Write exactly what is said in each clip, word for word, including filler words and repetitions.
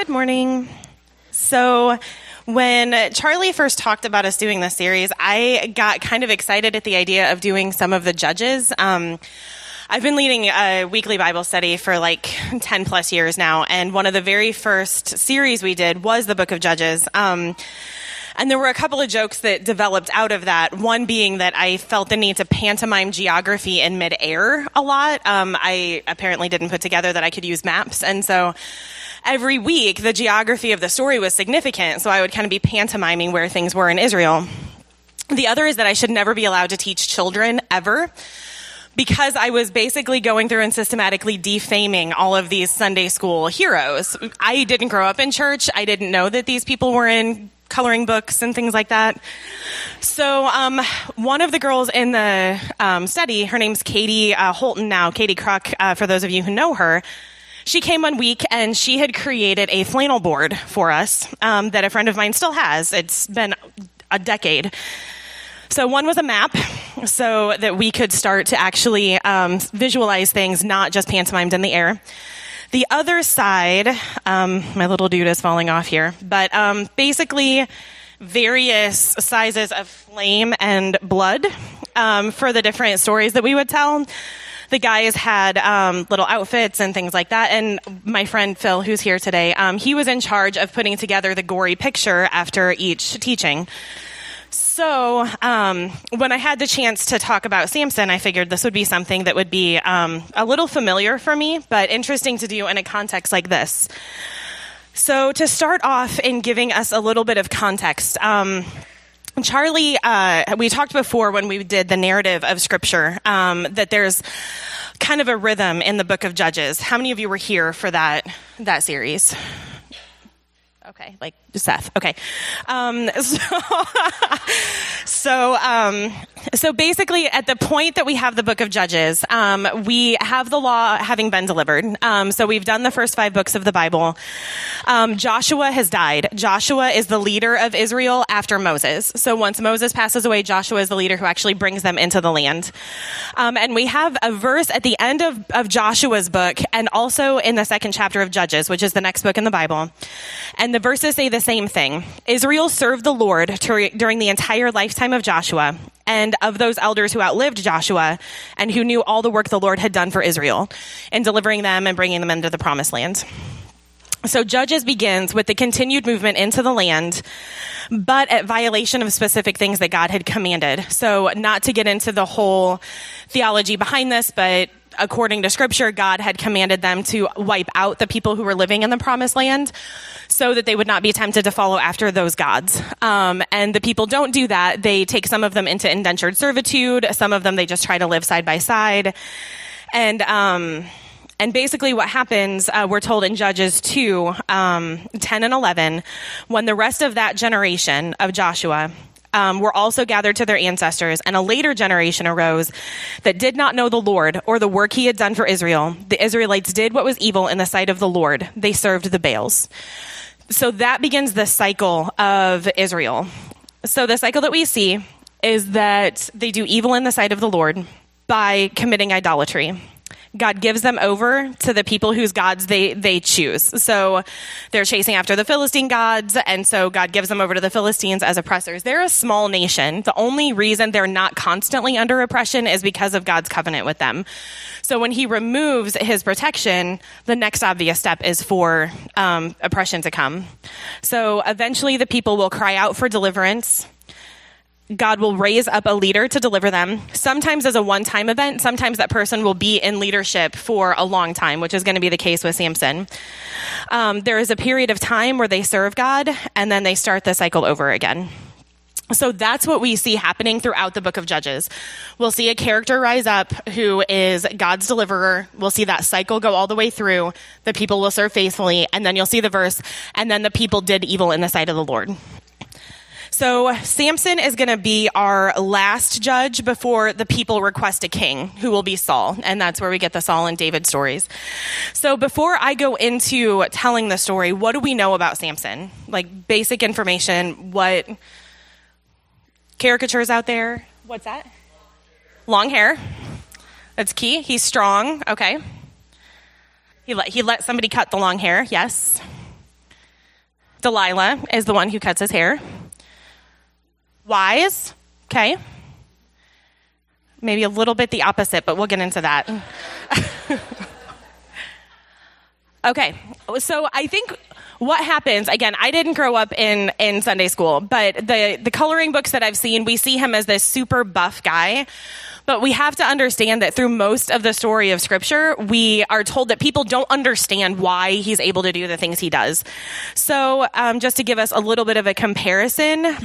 Good morning. So when Charlie first talked about us doing this series, I got kind of excited at the idea of doing some of the judges. Um, I've been leading a weekly Bible study for like ten plus years now, and one of the very first series we did was the book of Judges. Um, and there were a couple of jokes that developed out of that, one being that I felt the need to pantomime geography in midair a lot. Um, I apparently didn't put together that I could use maps, and so every week the geography of the story was significant, so I would kind of be pantomiming where things were in Israel. The other is that I should never be allowed to teach children ever, because I was basically going through and systematically defaming all of these Sunday school heroes. I didn't grow up in church. I didn't know that these people were in coloring books and things like that. So um, one of the girls in the um, study, her name's Katie uh, Holton now, Katie Kruk, uh, for those of you who know her, she came one week and she had created a flannel board for us um, that a friend of mine still has. It's been a decade. So one was a map so that we could start to actually um, visualize things, not just pantomimed in the air. The other side, um, my little dude is falling off here, but um, basically various sizes of flame and blood um, for the different stories that we would tell. The guys had um, little outfits and things like that, and my friend Phil, who's here today, um, he was in charge of putting together the gory picture after each teaching. So um, when I had the chance to talk about Samson, I figured this would be something that would be um, a little familiar for me, but interesting to do in a context like this. So to start off in giving us a little bit of context, um, Charlie, uh, we talked before when we did the narrative of Scripture um, that there's kind of a rhythm in the book of Judges. How many of you were here for that that series? Okay, like Seth. Okay. Um, so, so, um, so basically at the point that we have the book of Judges, um, we have the law having been delivered. Um, so we've done the first five books of the Bible. Um, Joshua has died. Joshua is the leader of Israel after Moses. So once Moses passes away, Joshua is the leader who actually brings them into the land. Um, and we have a verse at the end of, of Joshua's book and also in the second chapter of Judges, which is the next book in the Bible. And the verses say the same thing. Israel served the Lord ter- during the entire lifetime of Joshua and of those elders who outlived Joshua and who knew all the work the Lord had done for Israel in delivering them and bringing them into the promised land. So Judges begins with the continued movement into the land, but at violation of specific things that God had commanded. So not to get into the whole theology behind this, but according to Scripture, God had commanded them to wipe out the people who were living in the promised land so that they would not be tempted to follow after those gods. Um, and the people don't do that. They take some of them into indentured servitude. Some of them, they just try to live side by side. And, um, And basically what happens, uh, we're told in Judges two, um, ten and eleven, when the rest of that generation of Joshua um, were also gathered to their ancestors, and a later generation arose that did not know the Lord or the work he had done for Israel, the Israelites did what was evil in the sight of the Lord. They served the Baals. So that begins the cycle of Israel. So the cycle that we see is that they do evil in the sight of the Lord by committing idolatry. God gives them over to the people whose gods they, they choose. So they're chasing after the Philistine gods, and so God gives them over to the Philistines as oppressors. They're a small nation. The only reason they're not constantly under oppression is because of God's covenant with them. So when he removes his protection, the next obvious step is for um, oppression to come. So eventually the people will cry out for deliverance. God will raise up a leader to deliver them, sometimes as a one-time event. Sometimes that person will be in leadership for a long time, which is going to be the case with Samson. Um, there is a period of time where they serve God, and then they start the cycle over again. So that's what we see happening throughout the book of Judges. We'll see a character rise up who is God's deliverer. We'll see that cycle go all the way through. The people will serve faithfully, and then you'll see the verse, and then the people did evil in the sight of the Lord. So Samson is going to be our last judge before the people request a king, who will be Saul. And that's where we get the Saul and David stories. So before I go into telling the story, what do we know about Samson? Like basic information, what caricatures out there? What's that? Long hair. That's key. He's strong. Okay. He let, he let somebody cut the long hair. Yes. Delilah is the one who cuts his hair. Wise, okay. Maybe a little bit the opposite, but we'll get into that. Okay, so I think what happens, again, I didn't grow up in, in Sunday school, but the, the coloring books that I've seen, we see him as this super buff guy. But we have to understand that through most of the story of Scripture, we are told that people don't understand why he's able to do the things he does. So um, just to give us a little bit of a comparison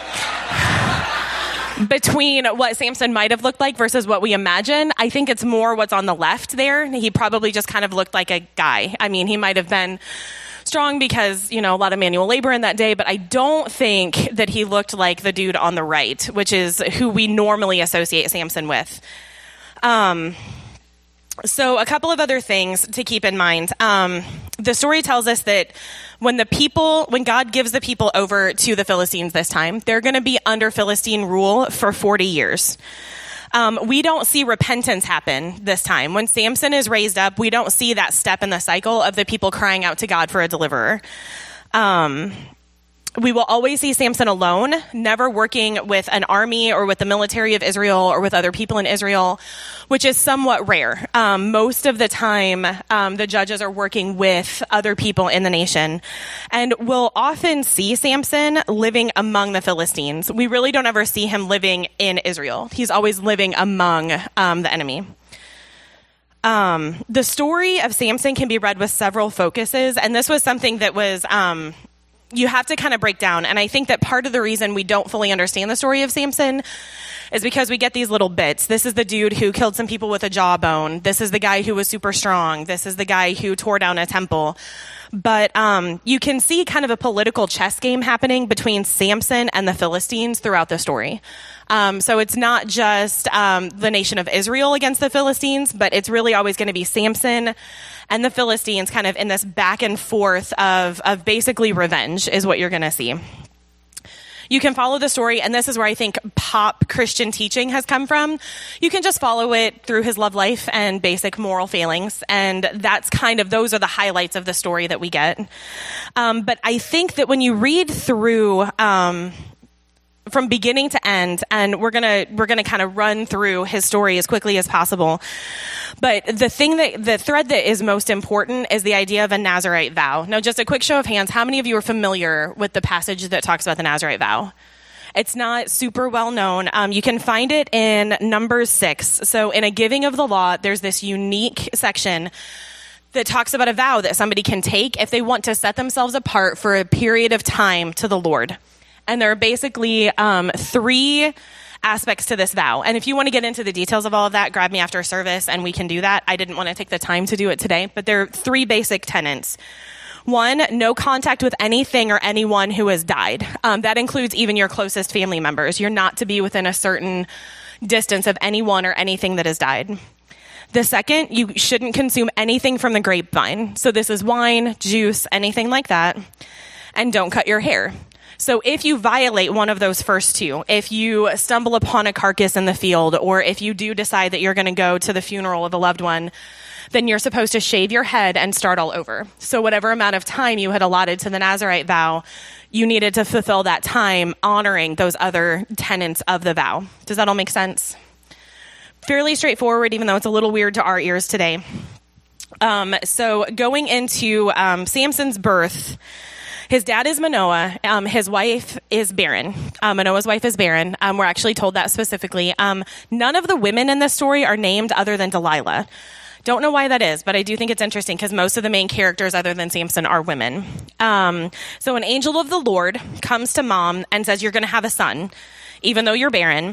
between what Samson might have looked like versus what we imagine, I think it's more what's on the left there. He probably just kind of looked like a guy. I mean, he might have been strong because, you know, a lot of manual labor in that day, but I don't think that he looked like the dude on the right, which is who we normally associate Samson with. Um, so a couple of other things to keep in mind. Um, the story tells us that when the people, when God gives the people over to the Philistines this time, they're going to be under Philistine rule for forty years. Um, we don't see repentance happen this time. When Samson is raised up, we don't see that step in the cycle of the people crying out to God for a deliverer. Um, we will always see Samson alone, never working with an army or with the military of Israel or with other people in Israel, which is somewhat rare. Um, most of the time, um, the judges are working with other people in the nation. And we'll often see Samson living among the Philistines. We really don't ever see him living in Israel. He's always living among um, the enemy. Um, the story of Samson can be read with several focuses, and this was something that was... Um, you have to kind of break down. And I think that part of the reason we don't fully understand the story of Samson is because we get these little bits. This is the dude who killed some people with a jawbone. This is the guy who was super strong. This is the guy who tore down a temple. But um, you can see kind of a political chess game happening between Samson and the Philistines throughout the story. Um, so it's not just um, the nation of Israel against the Philistines, but it's really always going to be Samson and the Philistines kind of in this back and forth of, of basically revenge is what you're going to see. You can follow the story, and this is where I think pop Christian teaching has come from. You can just follow it through his love life and basic moral failings, and that's kind of, those are the highlights of the story that we get. Um, but I think that when you read through... Um, from beginning to end, and we're gonna we're gonna kind of run through his story as quickly as possible. But the thing that the thread that is most important is the idea of a Nazirite vow. Now, just a quick show of hands, how many of you are familiar with the passage that talks about the Nazirite vow? It's not super well known. Um, you can find it in Numbers six. So in a giving of the law, there's this unique section that talks about a vow that somebody can take if they want to set themselves apart for a period of time to the Lord. And there are basically um, three aspects to this vow. And if you want to get into the details of all of that, grab me after service and we can do that. I didn't want to take the time to do it today, but there are three basic tenets. One, no contact with anything or anyone who has died. Um, that includes even your closest family members. You're not to be within a certain distance of anyone or anything that has died. The second, you shouldn't consume anything from the grapevine. So this is wine, juice, anything like that. And don't cut your hair. So if you violate one of those first two, if you stumble upon a carcass in the field, or if you do decide that you're going to go to the funeral of a loved one, then you're supposed to shave your head and start all over. So whatever amount of time you had allotted to the Nazirite vow, you needed to fulfill that time honoring those other tenets of the vow. Does that all make sense? Fairly straightforward, even though it's a little weird to our ears today. Um, so going into um, Samson's birth, his dad is Manoah. Um, his wife is barren. Um, Manoah's wife is barren. Um, we're actually told that specifically. Um, none of the women in this story are named other than Delilah. Don't know why that is, but I do think it's interesting because most of the main characters other than Samson are women. Um, so an angel of the Lord comes to mom and says, you're going to have a son, even though you're barren.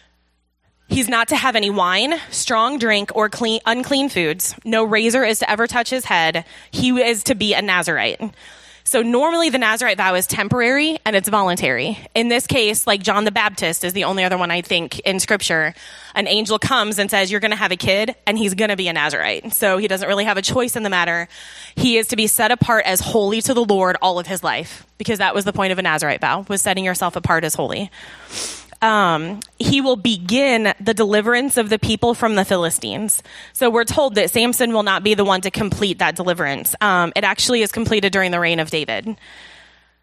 He's not to have any wine, strong drink, or clean, unclean foods. No razor is to ever touch his head. He is to be a Nazirite. So normally the Nazirite vow is temporary and it's voluntary. In this case, like John the Baptist is the only other one I think in scripture, an angel comes and says, you're going to have a kid and he's going to be a Nazirite. So he doesn't really have a choice in the matter. He is to be set apart as holy to the Lord all of his life, because that was the point of a Nazirite vow, was setting yourself apart as holy. Um, he will begin the deliverance of the people from the Philistines. So we're told that Samson will not be the one to complete that deliverance. Um, it actually is completed during the reign of David.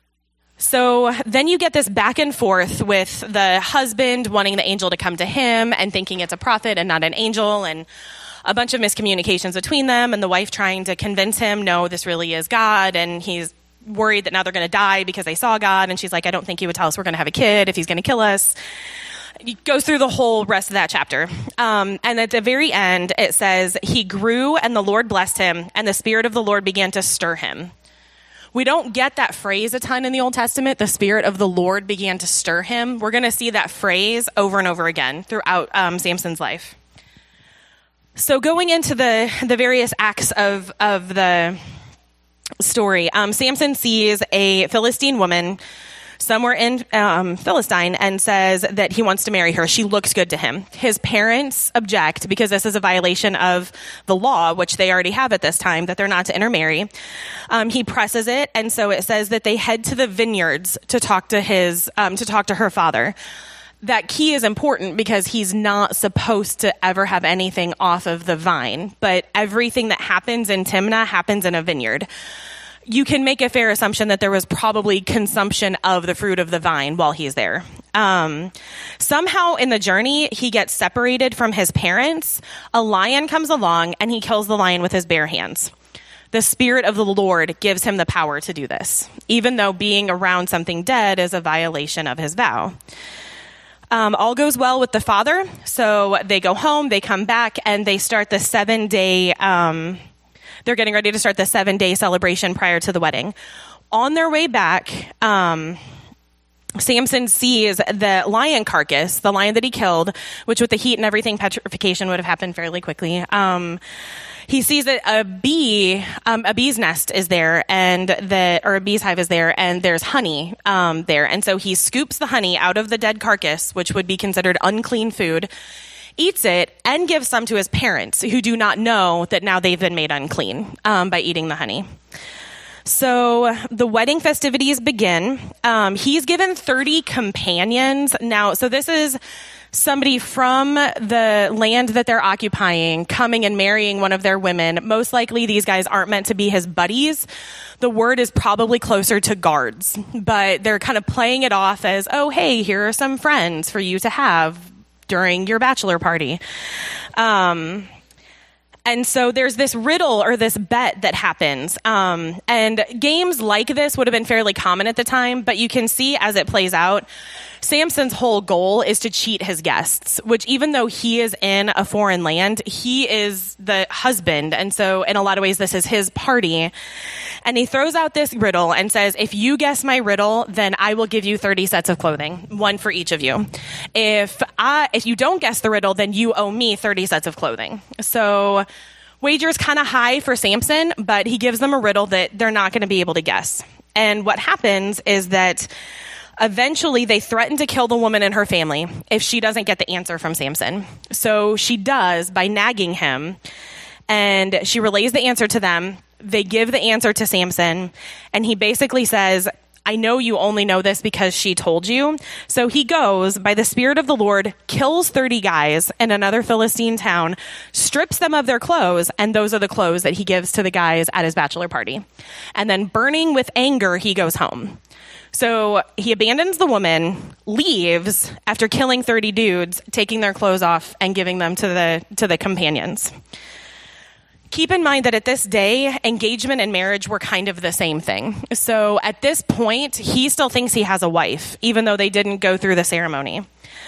So then you get this back and forth with the husband wanting the angel to come to him and thinking it's a prophet and not an angel, and a bunch of miscommunications between them, and the wife trying to convince him, no, this really is God, and he's worried that now they're going to die because they saw God, and she's like, I don't think he would tell us we're going to have a kid if he's going to kill us. It goes through the whole rest of that chapter. Um, and at the very end, it says, he grew and the Lord blessed him, and the Spirit of the Lord began to stir him. We don't get that phrase a ton in the Old Testament. The Spirit of the Lord began to stir him. We're going to see that phrase over and over again throughout um, Samson's life. So going into the, the various acts of, of the story, um, Samson sees a Philistine woman somewhere in um, Philistine and says that he wants to marry her. She looks good to him. His parents object because this is a violation of the law, which they already have at this time, that they're not to intermarry. Um, he presses it, and so it says that they head to the vineyards to talk to his um, to talk to her father. That key is important because he's not supposed to ever have anything off of the vine, but everything that happens in Timnah happens in a vineyard. You can make a fair assumption that there was probably consumption of the fruit of the vine while he's there. Um, somehow in the journey, he gets separated from his parents. A lion comes along and he kills the lion with his bare hands. The Spirit of the Lord gives him the power to do this, even though being around something dead is a violation of his vow. Um, all goes well with the father. So they go home, they come back, and they start the seven day, um, they're getting ready to start the seven day celebration prior to the wedding. On their way back, um, Samson sees the lion carcass, the lion that he killed, which with the heat and everything, petrification would have happened fairly quickly. Um, he sees that a bee, um, a bee's nest is there, and the or a bee's hive is there, and there's honey um, there. And so he scoops the honey out of the dead carcass, which would be considered unclean food, eats it, and gives some to his parents, who do not know that now they've been made unclean um, by eating the honey. So the wedding festivities begin. Um, he's given thirty companions. Now, so this is somebody from the land that they're occupying coming and marrying one of their women. Most likely these guys aren't meant to be his buddies. The word is probably closer to guards, but they're kind of playing it off as, oh, hey, here are some friends for you to have during your bachelor party. Um, And so there's this riddle or this bet that happens. Um, and games like this would have been fairly common at the time, but you can see as it plays out, Samson's whole goal is to cheat his guests, which even though he is in a foreign land, he is the husband. And so in a lot of ways, this is his party. And he throws out this riddle and says, if you guess my riddle, then I will give you thirty sets of clothing, one for each of you. If I, if you don't guess the riddle, then you owe me thirty sets of clothing. So wager's kind of high for Samson, but he gives them a riddle that they're not going to be able to guess. And what happens is that eventually they threaten to kill the woman and her family if she doesn't get the answer from Samson. So she does by nagging him, and she relays the answer to them. They give the answer to Samson, and he basically says, I know you only know this because she told you. So he goes, by the Spirit of the Lord, kills thirty guys in another Philistine town, strips them of their clothes, and those are the clothes that he gives to the guys at his bachelor party. And then burning with anger, he goes home. So he abandons the woman, leaves after killing thirty dudes, taking their clothes off and giving them to the to the companions. Keep in mind that at this day, engagement and marriage were kind of the same thing. So at this point, he still thinks he has a wife, even though they didn't go through the ceremony.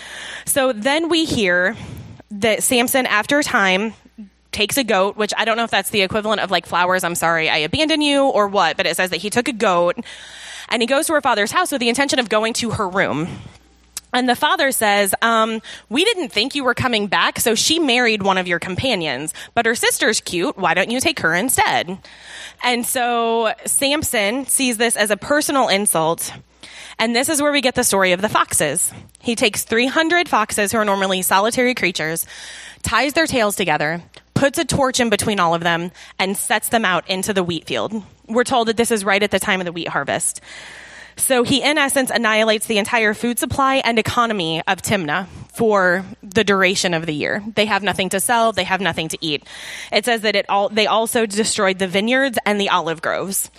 So then we hear that Samson, after time, takes a goat, which I don't know if that's the equivalent of like flowers, I'm sorry, I abandon you, or what, but it says that he took a goat, and he goes to her father's house with the intention of going to her room. And the father says, um, we didn't think you were coming back, so she married one of your companions. But her sister's cute. Why don't you take her instead? And so Samson sees this as a personal insult. And this is where we get the story of the foxes. He takes three hundred foxes, who are normally solitary creatures, ties their tails together, puts a torch in between all of them, and sets them out into the wheat field. We're told that this is right at the time of the wheat harvest. So he, in essence, annihilates the entire food supply and economy of Timnah for the duration of the year. They have nothing to sell. They have nothing to eat. It says that it all, they also destroyed the vineyards and the olive groves. So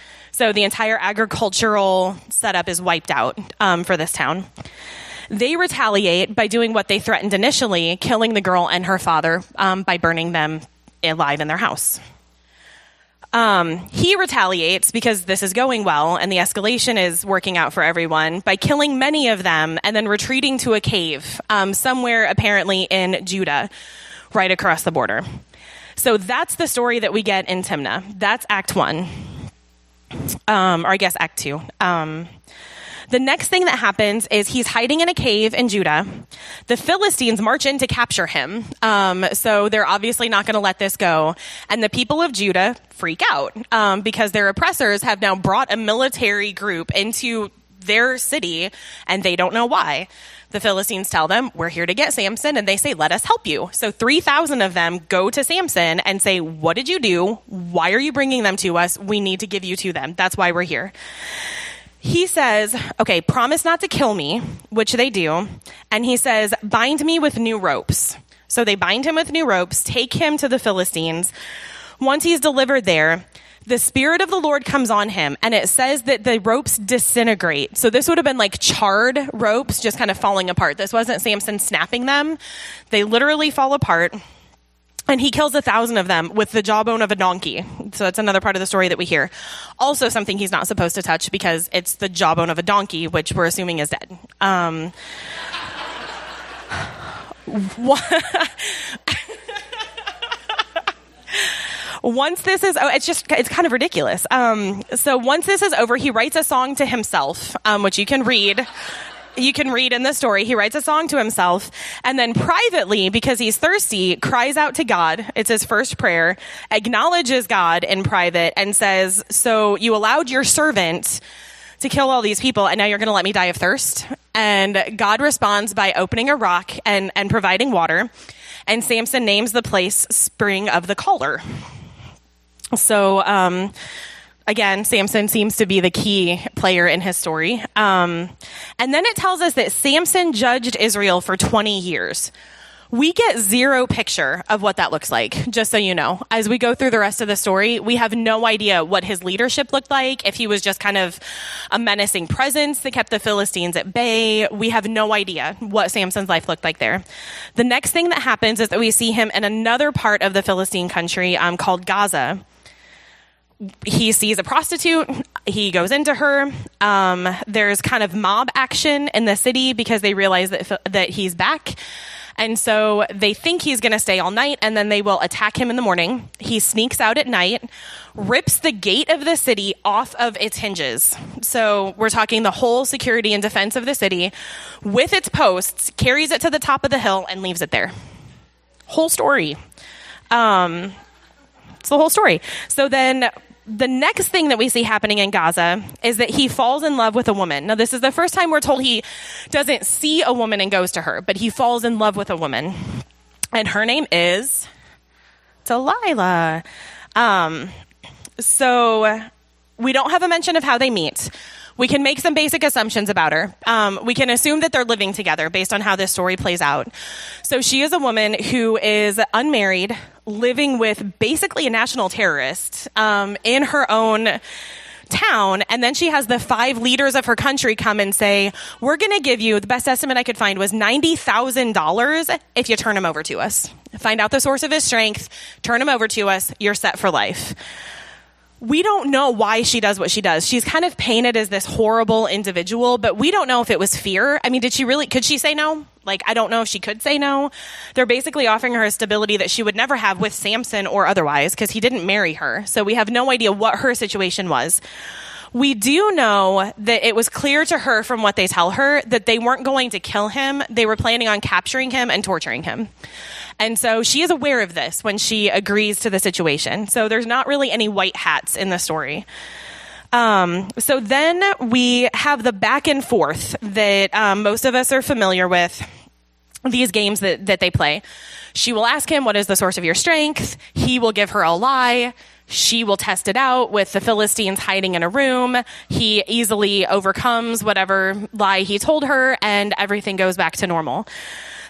So the entire agricultural setup is wiped out um, for this town. They retaliate by doing what they threatened initially, killing the girl and her father um, by burning them alive in their house. Um, he retaliates because this is going well and the escalation is working out for everyone by killing many of them and then retreating to a cave um, somewhere apparently in Judah, right across the border. So that's the story that we get in Timnah. That's Act One, um, or I guess Act Two. Um, The next thing that happens is he's hiding in a cave in Judah. The Philistines march in to capture him. Um, so they're obviously not going to let this go. And the people of Judah freak out um, because their oppressors have now brought a military group into their city, and they don't know why. The Philistines tell them, we're here to get Samson, and they say, let us help you. So three thousand of them go to Samson and say, what did you do? Why are you bringing them to us? We need to give you to them. That's why we're here. He says, okay, promise not to kill me, which they do. And he says, bind me with new ropes. So they bind him with new ropes, take him to the Philistines. Once he's delivered there, the Spirit of the Lord comes on him, and it says that the ropes disintegrate. So this would have been like charred ropes just kind of falling apart. This wasn't Samson snapping them. They literally fall apart. And he kills a thousand of them with the jawbone of a donkey. So that's another part of the story that we hear. Also something he's not supposed to touch because it's the jawbone of a donkey, which we're assuming is dead. Um, once this is, oh, it's just, it's kind of ridiculous. Um, so once this is over, he writes a song to himself, um, which you can read. You can read in the story. He writes a song to himself and then privately, because he's thirsty, cries out to God. It's his first prayer, acknowledges God in private and says, so you allowed your servant to kill all these people and now you're going to let me die of thirst? And God responds by opening a rock and, and providing water. And Samson names the place Spring of the Caller. So, um, Again, Samson seems to be the key player in his story. Um, and then it tells us that Samson judged Israel for twenty years. We get zero picture of what that looks like, just so you know. As we go through the rest of the story, we have no idea what his leadership looked like, if he was just kind of a menacing presence that kept the Philistines at bay. We have no idea what Samson's life looked like there. The next thing that happens is that we see him in another part of the Philistine country um, called Gaza. He sees a prostitute. He goes into her. Um, there's kind of mob action in the city because they realize that that he's back. And so they think he's going to stay all night, and then they will attack him in the morning. He sneaks out at night, rips the gate of the city off of its hinges. So we're talking the whole security and defense of the city with its posts, carries it to the top of the hill, and leaves it there. Whole story. Um, it's the whole story. So then the next thing that we see happening in Gaza is that he falls in love with a woman. Now, this is the first time we're told he doesn't see a woman and goes to her, but he falls in love with a woman. And her name is Delilah. Um, so we don't have a mention of how they meet. We can make some basic assumptions about her. Um, we can assume that they're living together based on how this story plays out. So she is a woman who is unmarried, living with basically a national terrorist um, in her own town. And then she has the five leaders of her country come and say, we're going to give you, the best estimate I could find was ninety thousand dollars if you turn him over to us. Find out the source of his strength, turn him over to us, you're set for life. We don't know why she does what she does. She's kind of painted as this horrible individual, but we don't know if it was fear. I mean, did she really, could she say no? Like, I don't know if she could say no. They're basically offering her a stability that she would never have with Samson or otherwise, because he didn't marry her. So we have no idea what her situation was. We do know that it was clear to her from what they tell her that they weren't going to kill him. They were planning on capturing him and torturing him. And so she is aware of this when she agrees to the situation. So there's not really any white hats in the story. Um, so then we have the back and forth that um, most of us are familiar with, these games that, that they play. She will ask him, what is the source of your strength? He will give her a lie. She will test it out with the Philistines hiding in a room. He easily overcomes whatever lie he told her, and everything goes back to normal.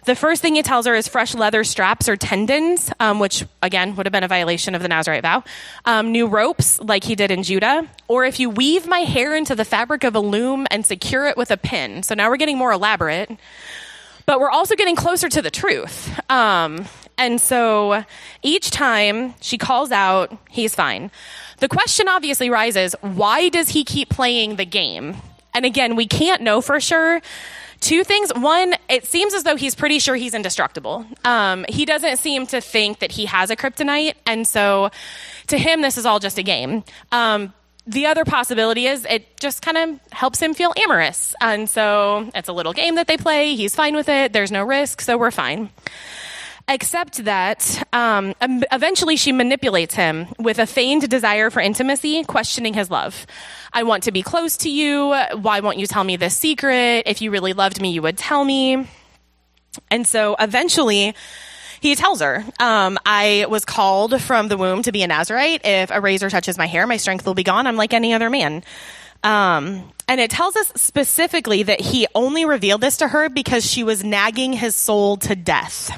The first thing he tells her is fresh leather straps or tendons, um, which, again, would have been a violation of the Nazirite vow. Um, new ropes, like he did in Judah. Or if you weave my hair into the fabric of a loom and secure it with a pin. So now we're getting more elaborate. But we're also getting closer to the truth. Um, and so each time she calls out, he's fine. The question obviously rises, why does he keep playing the game? And again, we can't know for sure. Two things. One, it seems as though he's pretty sure he's indestructible. Um, he doesn't seem to think that he has a kryptonite. And so to him, this is all just a game. Um, the other possibility is it just kind of helps him feel amorous. And so it's a little game that they play. He's fine with it. There's no risk. So we're fine. Except that um, eventually she manipulates him with a feigned desire for intimacy, questioning his love. I want to be close to you. Why won't you tell me this secret? If you really loved me, you would tell me. And so eventually he tells her, um, I was called from the womb to be a Nazirite. If a razor touches my hair, my strength will be gone. I'm like any other man. Um, and it tells us specifically that he only revealed this to her because she was nagging his soul to death.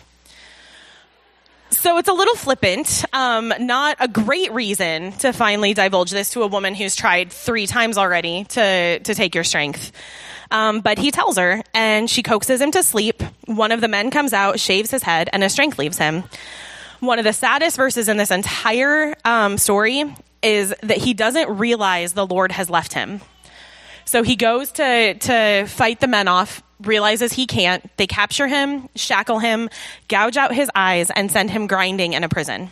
So it's a little flippant, um, not a great reason to finally divulge this to a woman who's tried three times already to, to take your strength. Um, but he tells her, and she coaxes him to sleep. One of the men comes out, shaves his head, and his strength leaves him. One of the saddest verses in this entire um, story is that he doesn't realize the Lord has left him. So he goes to, to fight the men off, realizes he can't. They capture him, shackle him, gouge out his eyes, and send him grinding in a prison.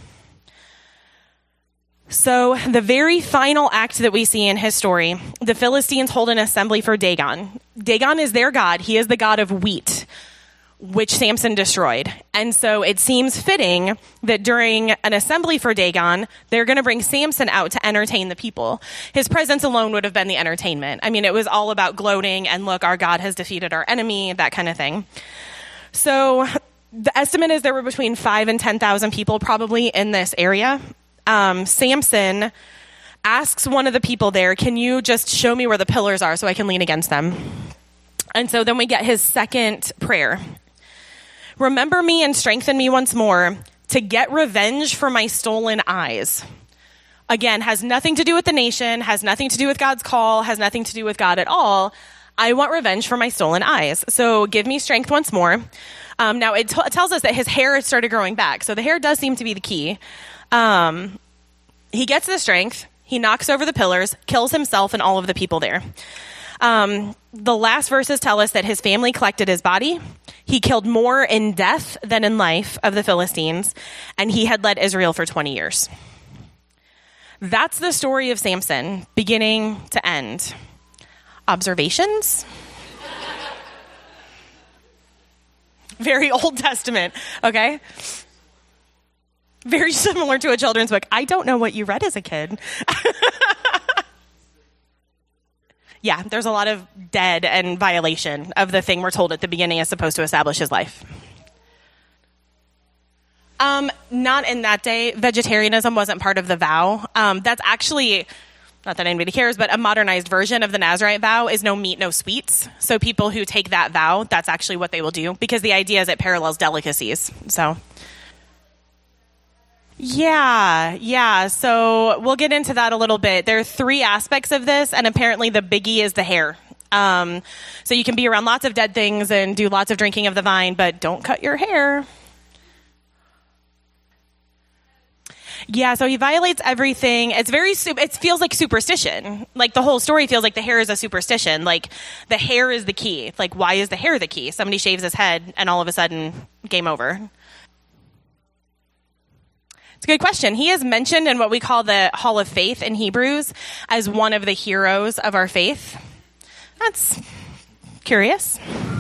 So the very final act that we see in his story, the Philistines hold an assembly for Dagon. Dagon is their god. He is the god of wheat, which Samson destroyed. And so it seems fitting that during an assembly for Dagon, they're going to bring Samson out to entertain the people. His presence alone would have been the entertainment. I mean, it was all about gloating and look, our God has defeated our enemy, that kind of thing. So the estimate is there were between five and ten thousand people probably in this area. Um, Samson asks one of the people there, can you just show me where the pillars are so I can lean against them? And so then we get his second prayer. Remember me and strengthen me once more to get revenge for my stolen eyes. Again, has nothing to do with the nation, has nothing to do with God's call, has nothing to do with God at all. I want revenge for my stolen eyes. So give me strength once more. Um, now, it, t- it tells us that his hair started growing back. So the hair does seem to be the key. Um, he gets the strength. He knocks over the pillars, kills himself and all of the people there. Um, the last verses tell us that his family collected his body. He killed more in death than in life of the Philistines, and he had led Israel for twenty years. That's the story of Samson, beginning to end. Observations? Very Old Testament, okay? Very similar to a children's book. I don't know what you read as a kid. Yeah, there's a lot of dead and violation of the thing we're told at the beginning is supposed to establish his life. Um, not in that day. Vegetarianism wasn't part of the vow. Um, that's actually, not that anybody cares, but a modernized version of the Nazirite vow is no meat, no sweets. So people who take that vow, that's actually what they will do because the idea is it parallels delicacies. So... Yeah, yeah. So we'll get into that a little bit. There are three aspects of this, and apparently the biggie is the hair. Um, so you can be around lots of dead things and do lots of drinking of the vine, but don't cut your hair. Yeah, so he violates everything. It's very, it feels like superstition. Like the whole story feels like the hair is a superstition. Like the hair is the key. Like why is the hair the key? Somebody shaves his head and all of a sudden, game over. It's a good question. He is mentioned in what we call the Hall of Faith in Hebrews as one of the heroes of our faith. That's curious.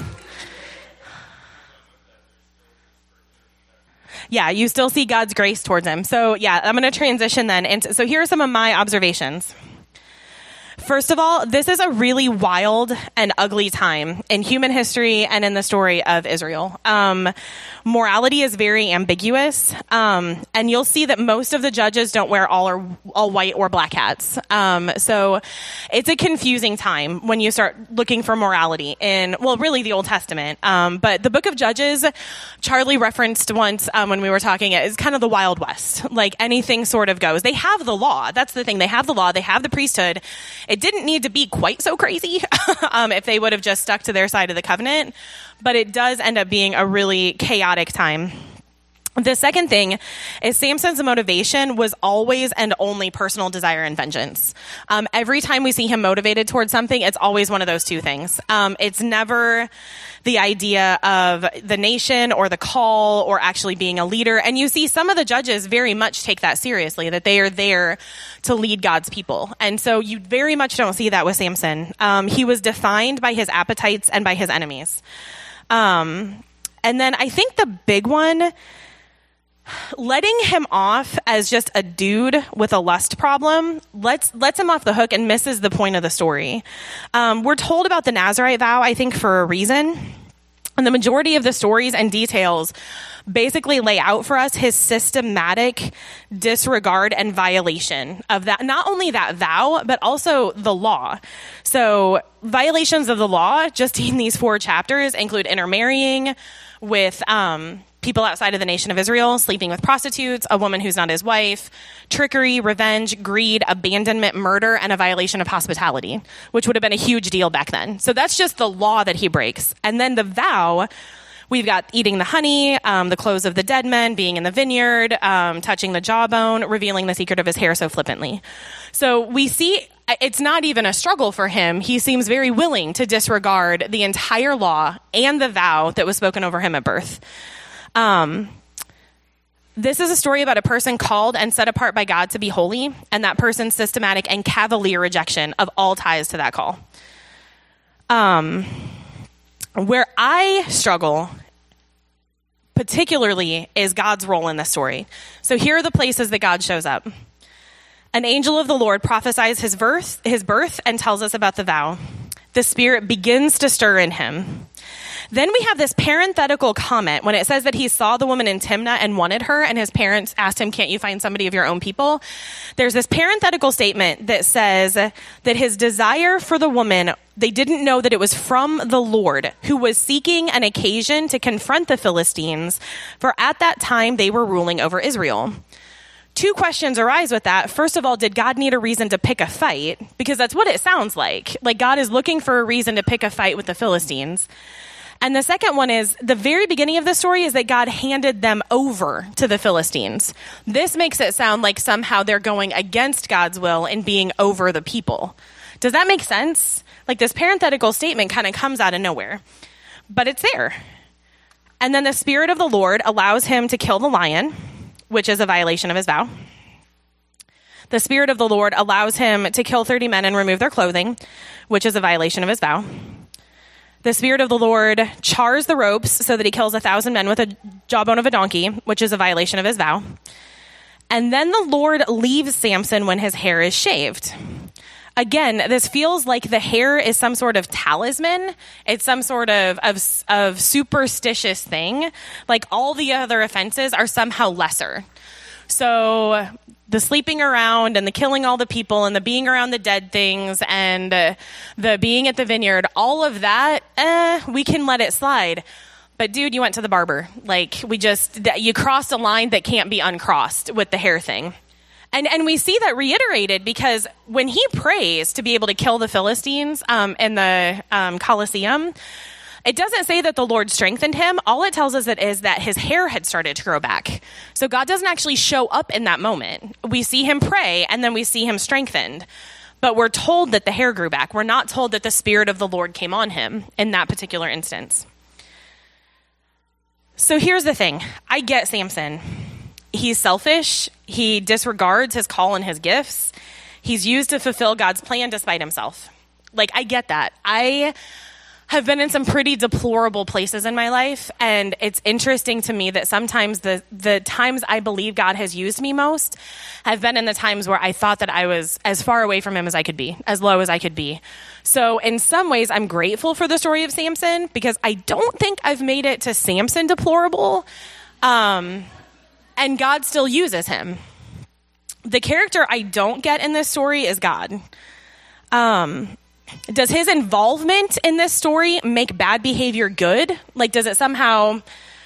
Yeah, you still see God's grace towards him. So yeah, I'm going to transition then. And so here are some of my observations. First of all, this is a really wild and ugly time in human history and in the story of Israel. Um, morality is very ambiguous, um, and you'll see that most of the judges don't wear all or all white or black hats. Um, so it's a confusing time when you start looking for morality in, well, really the Old Testament. Um, but the book of Judges, Charlie referenced once um, when we were talking, it is kind of the Wild West. Like anything sort of goes. They have the law. That's the thing. They have the law. They have the priesthood. It didn't need to be quite so crazy um, if they would have just stuck to their side of the covenant, but it does end up being a really chaotic time. The second thing is Samson's motivation was always and only personal desire and vengeance. Um, every time we see him motivated towards something, it's always one of those two things. Um, it's never the idea of the nation or the call or actually being a leader. And you see some of the judges very much take that seriously, that they are there to lead God's people. And so you very much don't see that with Samson. Um, he was defined by his appetites and by his enemies. Um, and then I think the big one, letting him off as just a dude with a lust problem lets lets him off the hook and misses the point of the story. Um, we're told about the Nazirite vow, I think, for a reason. And the majority of the stories and details basically lay out for us his systematic disregard and violation of that, not only that vow, but also the law. So violations of the law, just in these four chapters, include intermarrying with um people outside of the nation of Israel, sleeping with prostitutes, a woman who's not his wife, trickery, revenge, greed, abandonment, murder, and a violation of hospitality, which would have been a huge deal back then. So that's just the law that he breaks. And then the vow, we've got eating the honey, um, the clothes of the dead men, being in the vineyard, um, touching the jawbone, revealing the secret of his hair so flippantly. So we see it's not even a struggle for him. He seems very willing to disregard the entire law and the vow that was spoken over him at birth. Um, this is a story about a person called and set apart by God to be holy, and that person's systematic and cavalier rejection of all ties to that call. Um, where I struggle particularly is God's role in this story. So here are the places that God shows up. An angel of the Lord prophesies his birth, his birth and tells us about the vow. The Spirit begins to stir in him. Then we have this parenthetical comment when it says that he saw the woman in Timnah and wanted her, and his parents asked him, can't you find somebody of your own people? There's this parenthetical statement that says that his desire for the woman, they didn't know that it was from the Lord, who was seeking an occasion to confront the Philistines, for at that time they were ruling over Israel. Two questions arise with that. First of all, did God need a reason to pick a fight? Because that's what it sounds like. Like God is looking for a reason to pick a fight with the Philistines. And the second one is, the very beginning of the story is that God handed them over to the Philistines. This makes it sound like somehow they're going against God's will and being over the people. Does that make sense? Like this parenthetical statement kind of comes out of nowhere, but it's there. And then the Spirit of the Lord allows him to kill the lion, which is a violation of his vow. The Spirit of the Lord allows him to kill thirty men and remove their clothing, which is a violation of his vow. The Spirit of the Lord chars the ropes so that he kills a thousand men with a jawbone of a donkey, which is a violation of his vow. And then the Lord leaves Samson when his hair is shaved. Again, this feels like the hair is some sort of talisman. It's some sort of, of, of superstitious thing. Like all the other offenses are somehow lesser. So the sleeping around and the killing all the people and the being around the dead things and uh, the being at the vineyard, all of that, eh, we can let it slide. But dude, you went to the barber. Like we just, you crossed a line that can't be uncrossed with the hair thing. And and we see that reiterated because when he prays to be able to kill the Philistines um, in the um, Colosseum, it doesn't say that the Lord strengthened him. All it tells us it is that his hair had started to grow back. So God doesn't actually show up in that moment. We see him pray, and then we see him strengthened. But we're told that the hair grew back. We're not told that the Spirit of the Lord came on him in that particular instance. So here's the thing. I get Samson. He's selfish. He disregards his call and his gifts. He's used to fulfill God's plan despite himself. Like, I get that. I... have been in some pretty deplorable places in my life. And it's interesting to me that sometimes the, the times I believe God has used me most have been in the times where I thought that I was as far away from him as I could be, as low as I could be. So in some ways, I'm grateful for the story of Samson because I don't think I've made it to Samson deplorable. Um, and God still uses him. The character I don't get in this story is God. Um, does his involvement in this story make bad behavior good? Like, does it somehow,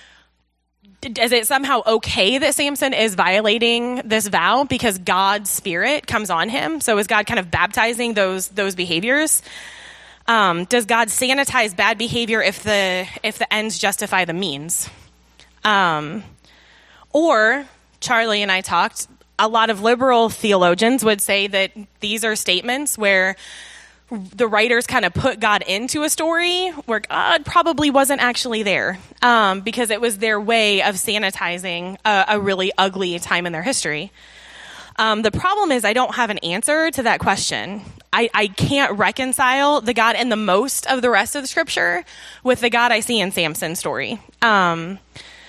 is it somehow okay that Samson is violating this vow because God's spirit comes on him? So is God kind of baptizing those, those behaviors? Um, does God sanitize bad behavior if the, if the ends justify the means? Um, or Charlie and I talked, a lot of liberal theologians would say that these are statements where the writers kind of put God into a story where God probably wasn't actually there, um, because it was their way of sanitizing a, a really ugly time in their history. Um, the problem is I don't have an answer to that question. I, I can't reconcile the God in the most of the rest of the scripture with the God I see in Samson's story. Um,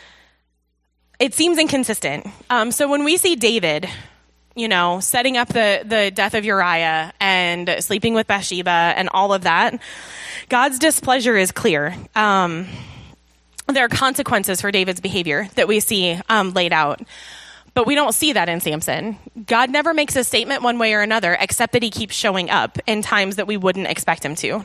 it seems inconsistent. Um, so when we see David, you know, setting up the, the death of Uriah and sleeping with Bathsheba and all of that, God's displeasure is clear. Um, there are consequences for David's behavior that we see um, laid out. But we don't see that in Samson. God never makes a statement one way or another, except that he keeps showing up in times that we wouldn't expect him to.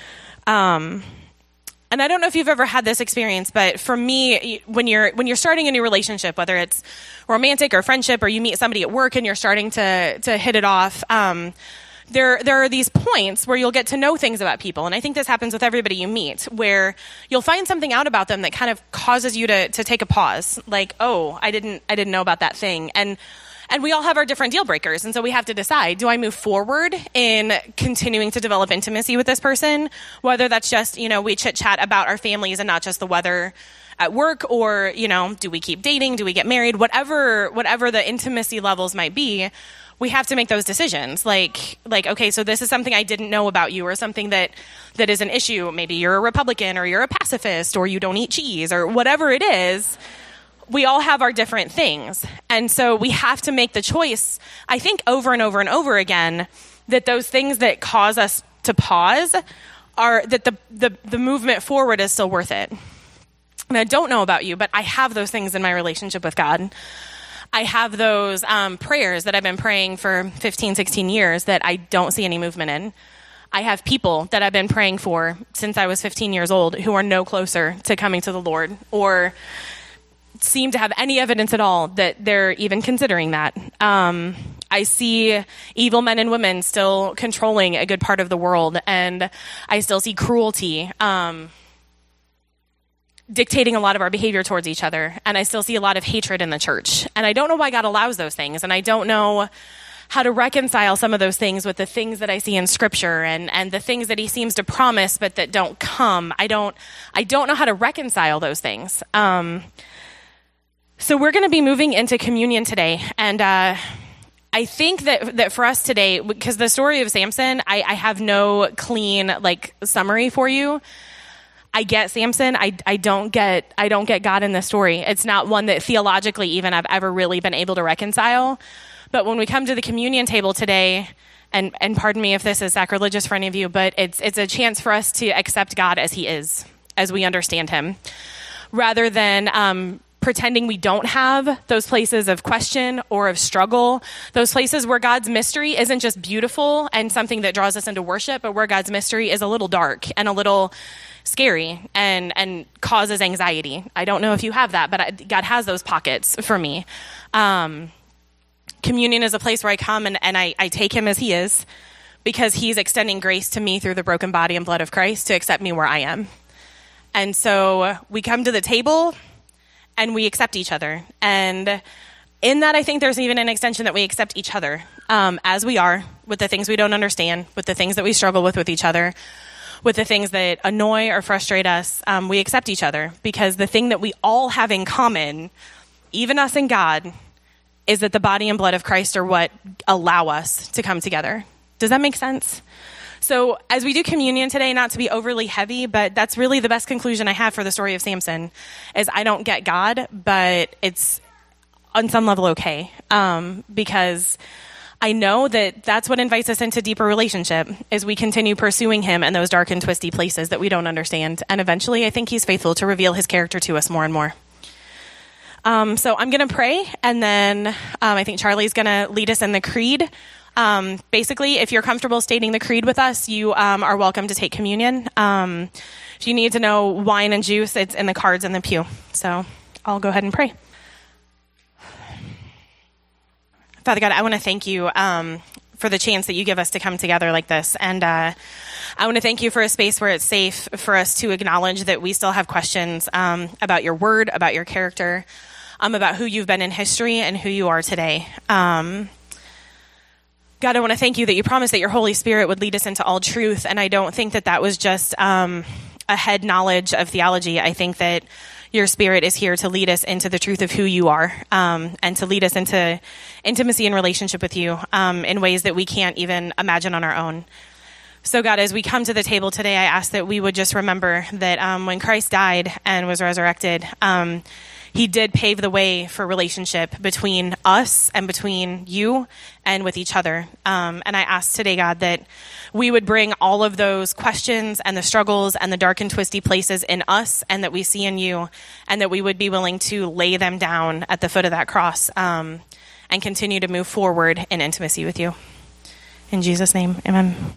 Um, and I don't know if you've ever had this experience, but for me, when you're when you're starting a new relationship, whether it's romantic or friendship, or you meet somebody at work and you're starting to to hit it off, um, there there are these points where you'll get to know things about people. And I think this happens with everybody you meet, where you'll find something out about them that kind of causes you to to take a pause. Like, oh, I didn't I didn't know about that thing. And and we all have our different deal breakers. And so we have to decide, do I move forward in continuing to develop intimacy with this person? Whether that's just, you know, we chit chat about our families and not just the weather at work, or, you know, do we keep dating? Do we get married? Whatever whatever the intimacy levels might be, we have to make those decisions. Like, like, okay, so this is something I didn't know about you, or something that, that is an issue. Maybe you're a Republican, or you're a pacifist, or you don't eat cheese, or whatever it is. We all have our different things. And so we have to make the choice, I think, over and over and over again, that those things that cause us to pause are, that the, the, the movement forward is still worth it. And I don't know about you, but I have those things in my relationship with God. I have those um, prayers that I've been praying for fifteen, sixteen years that I don't see any movement in. I have people that I've been praying for since I was fifteen years old who are no closer to coming to the Lord, or seem to have any evidence at all that they're even considering that. Um, I see evil men and women still controlling a good part of the world, and I still see cruelty um dictating a lot of our behavior towards each other. And I still see a lot of hatred in the church. And I don't know why God allows those things. And I don't know how to reconcile some of those things with the things that I see in scripture, and, and the things that he seems to promise, but that don't come. I don't, I don't know how to reconcile those things. Um, so we're going to be moving into communion today. And, uh, I think that, that for us today, because the story of Samson, I, I have no clean, like, summary for you. I get Samson. I, I don't get I don't get God in this story. It's not one that theologically even I've ever really been able to reconcile. But when we come to the communion table today, and, and pardon me if this is sacrilegious for any of you, but it's it's a chance for us to accept God as he is, as we understand him, rather than um, pretending we don't have those places of question or of struggle, those places where God's mystery isn't just beautiful and something that draws us into worship, but where God's mystery is a little dark and a little scary and, and causes anxiety. I don't know if you have that, but I, God has those pockets for me. Um, communion is a place where I come and, and I, I take him as he is, because he's extending grace to me through the broken body and blood of Christ to accept me where I am. And so we come to the table and we accept each other. And in that, I think there's even an extension that we accept each other um, as we are, with the things we don't understand, with the things that we struggle with with each other, with the things that annoy or frustrate us. Um, we accept each other, because the thing that we all have in common, even us and God, is that the body and blood of Christ are what allow us to come together. Does that make sense? So as we do communion today, not to be overly heavy, but that's really the best conclusion I have for the story of Samson, is I don't get God, but it's on some level okay, um, because I know that that's what invites us into deeper relationship, is we continue pursuing him in those dark and twisty places that we don't understand. And eventually, I think he's faithful to reveal his character to us more and more. Um, so I'm going to pray, and then um, I think Charlie's going to lead us in the creed. Um, basically, if you're comfortable stating the creed with us, you um, are welcome to take communion. Um, if you need to know wine and juice, it's in the cards in the pew. So I'll go ahead and pray. Father God, I want to thank you um, for the chance that you give us to come together like this. And uh, I want to thank you for a space where it's safe for us to acknowledge that we still have questions um, about your word, about your character, um, about who you've been in history and who you are today. Um, God, I want to thank you that you promised that your Holy Spirit would lead us into all truth. And I don't think that that was just um, a head knowledge of theology. I think that your Spirit is here to lead us into the truth of who you are, um, and to lead us into intimacy and relationship with you um, in ways that we can't even imagine on our own. So God, as we come to the table today, I ask that we would just remember that um, when Christ died and was resurrected, um, he did pave the way for relationship between us and between you and with each other. Um, and I ask today, God, that we would bring all of those questions and the struggles and the dark and twisty places in us and that we see in you, and that we would be willing to lay them down at the foot of that cross um, and continue to move forward in intimacy with you. In Jesus' name, amen.